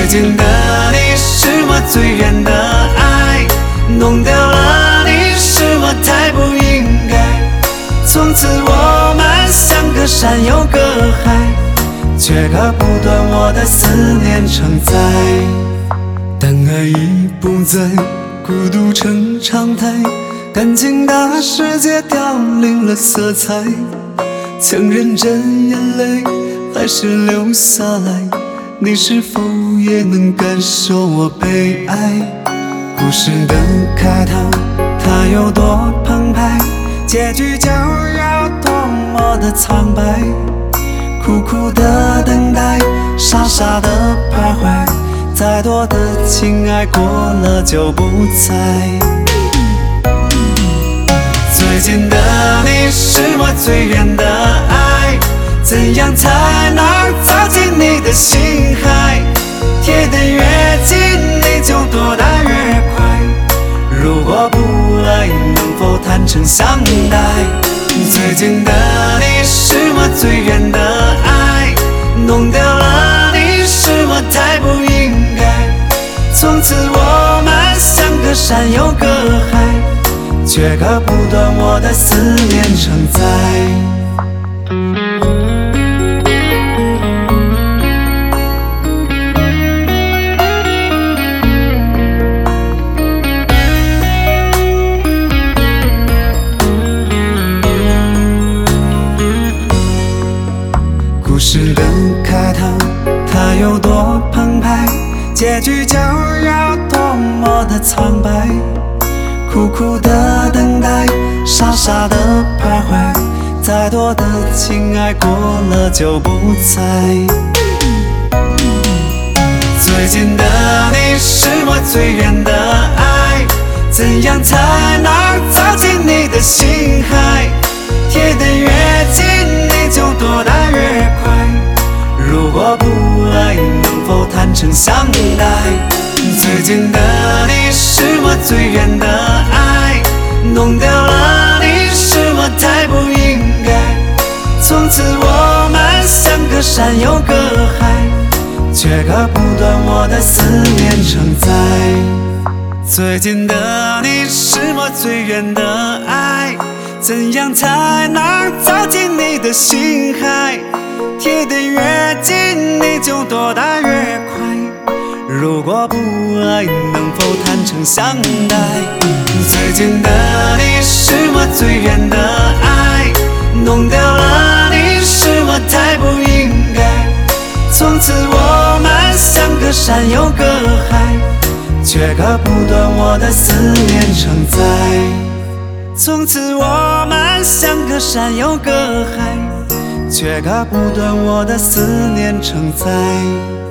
近的你是我最远的爱，弄丢了你是我太不应该。从此我们像隔山又隔海，却隔不断我的思念成灾。当爱已不在，孤独成常态，感情的世界凋零了色彩，强忍着眼泪还是流下来，你是否也能感受我被爱？故事的开头它有多澎湃，结局就要多么的苍白，苦苦的等待，傻傻的徘徊，再多的情爱过了就不在。最近的你是我最远的爱，怎样才能走进你的心海？贴得越近你就躲得越快，如果不爱能否坦诚相待？最近的你是我最远的爱，弄丢了你是我太不应该。从此我们像隔山又隔海，却隔不断我的思念成灾。故事的开头它有多澎湃，结局就要多么的苍白，苦苦的等待，傻傻的徘徊，再多的情爱过了就不在。最近的你是我最远的爱，怎样才能走进你的心海？贴得越近你就躲得越快，如果不爱能否坦诚相待？最近的你是我最远的爱，弄丢了你是我太不应该。从此我们像隔山又隔海，却隔不断我的思念成灾。最近的你是我最远的爱，怎样才能走进你的心海？贴得越近你就躲得越快，如果不爱能否坦诚相待？最近的你是我最远的爱，弄丢了你是我太不应该。从此我们像隔山又隔海，却隔不断我的思念成灾。从此我们像隔山又隔海，却隔不断我的思念成灾。